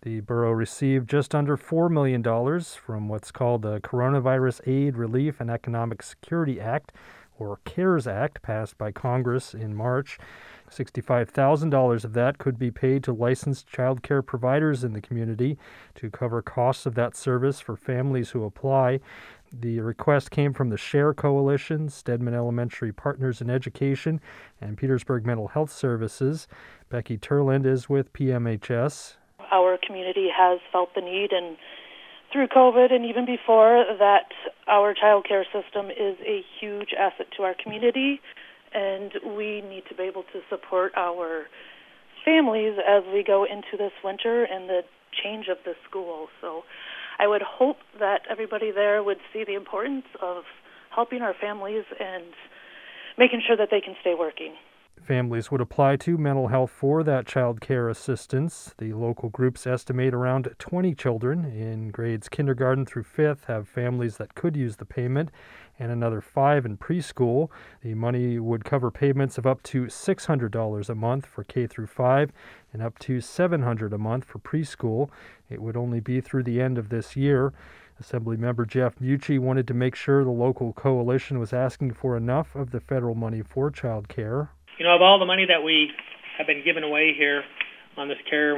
The borough received just under $4 million from what's called the Coronavirus Aid, Relief, and Economic Security Act, or CARES Act, passed by Congress in March. $65,000 of that could be paid to licensed child care providers in the community to cover costs of that service for families who apply. The request came from the SHARE Coalition, Stedman Elementary Partners in Education, and Petersburg Mental Health Services. Becky Turland is with PMHS. Our community has felt the need, and through COVID and even before that, our child care system is a huge asset to our community, and we need to be able to support our families as we go into this winter and the change of the school. So I would hope that everybody there would see the importance of helping our families and making sure that they can stay working. Families would apply to mental health for that child care assistance. The local groups estimate around 20 children in grades kindergarten through 5th have families that could use the payment, and another 5 in preschool. The money would cover payments of up to $600 a month for K through 5 and up to $700 a month for preschool. It would only be through the end of this year. Assemblymember Jeff Mucci wanted to make sure the local coalition was asking for enough of the federal money for child care. You know, of all the money that we have been giving away here on this care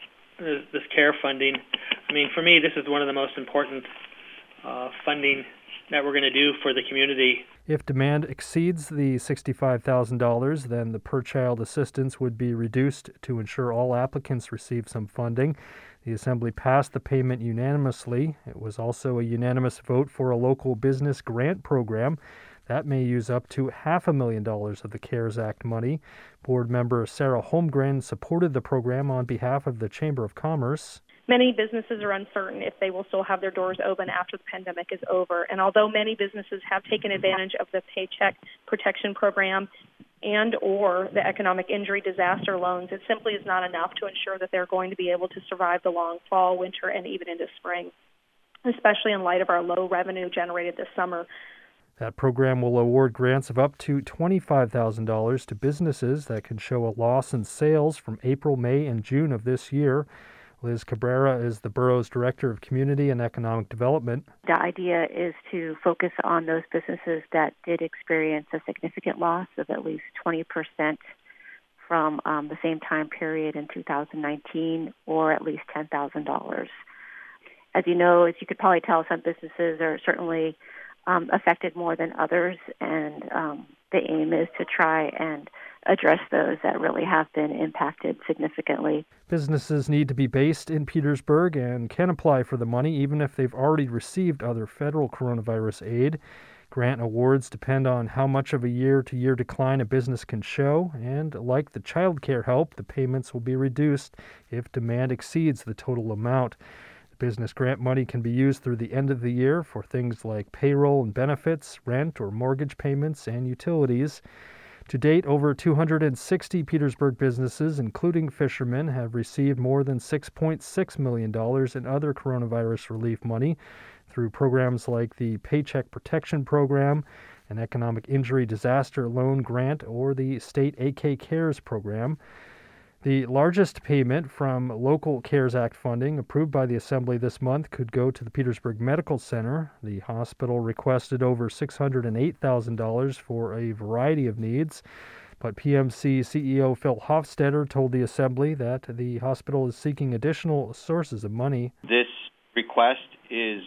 funding, I mean, for me, this is one of the most important funding that we're going to do for the community. If demand exceeds the $65,000, then the per-child assistance would be reduced to ensure all applicants receive some funding. The Assembly passed the payment unanimously. It was also a unanimous vote for a local business grant program that may use up to $500,000 of the CARES Act money. Board member Sarah Holmgren supported the program on behalf of the Chamber of Commerce. Many businesses are uncertain if they will still have their doors open after the pandemic is over. And although many businesses have taken advantage of the Paycheck Protection Program and or the economic injury disaster loans, it simply is not enough to ensure that they're going to be able to survive the long fall, winter, and even into spring, especially in light of our low revenue generated this summer. That program will award grants of up to $25,000 to businesses that can show a loss in sales from April, May, and June of this year. Liz Cabrera is the borough's Director of Community and Economic Development. The idea is to focus on those businesses that did experience a significant loss of at least 20% from the same time period in 2019, or at least $10,000. As you know, as you could probably tell, some businesses are certainly affected more than others, and the aim is to try and address those that really have been impacted significantly. Businesses need to be based in Petersburg and can apply for the money even if they've already received other federal coronavirus aid. Grant awards depend on how much of a year-to-year decline a business can show, and like the child care help, the payments will be reduced if demand exceeds the total amount. The business grant money can be used through the end of the year for things like payroll and benefits, rent or mortgage payments, and utilities. To date, over 260 Petersburg businesses, including fishermen, have received more than $6.6 million in other coronavirus relief money through programs like the Paycheck Protection Program, an Economic Injury Disaster Loan Grant, or the State AK Cares Program. The largest payment from local CARES Act funding approved by the Assembly this month could go to the Petersburg Medical Center. The hospital requested over $608,000 for a variety of needs, but PMC CEO Phil Hofstetter told the Assembly that the hospital is seeking additional sources of money. This request is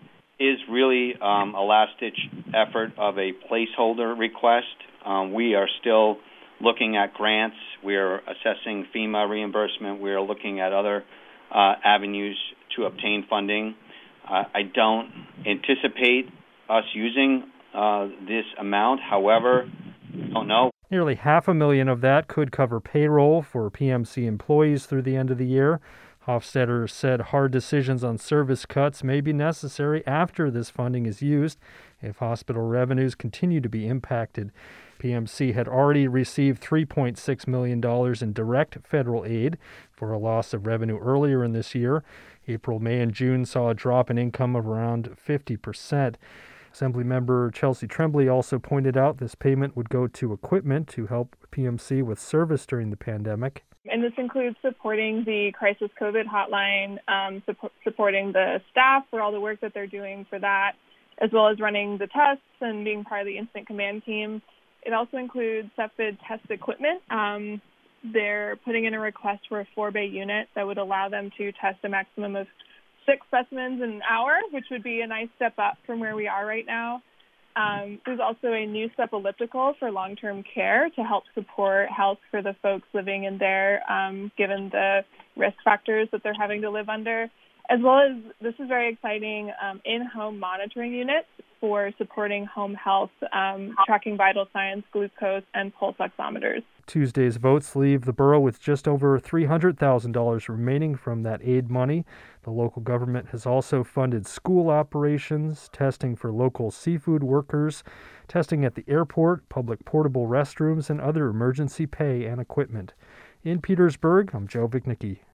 really a last-ditch effort of a placeholder request. We are still looking at grants. We are assessing FEMA reimbursement. We are looking at other avenues to obtain funding. I don't anticipate us using this amount. However, I don't know. Nearly $500,000 of that could cover payroll for PMC employees through the end of the year. Hofstetter said hard decisions on service cuts may be necessary after this funding is used if hospital revenues continue to be impacted. PMC had already received $3.6 million in direct federal aid for a loss of revenue earlier in this year. April, May, and June saw a drop in income of around 50%. Assemblymember Chelsea Tremblay also pointed out this payment would go to equipment to help PMC with service during the pandemic. And this includes supporting the Crisis COVID hotline, supporting the staff for all the work that they're doing for that, as well as running the tests and being part of the incident command team. It also includes CEPFID test equipment. They're putting in a request for a 4-bay unit that would allow them to test a maximum of 6 specimens an hour, which would be a nice step up from where we are right now. There's also a new STEP elliptical for long-term care to help support health for the folks living in there, given the risk factors that they're having to live under, as well as, this is very exciting, in-home monitoring units for supporting home health, tracking vital signs, glucose, and pulse oximeters. Tuesday's votes leave the borough with just over $300,000 remaining from that aid money. The local government has also funded school operations, testing for local seafood workers, testing at the airport, public portable restrooms, and other emergency pay and equipment. In Petersburg, I'm Joe Vignicki.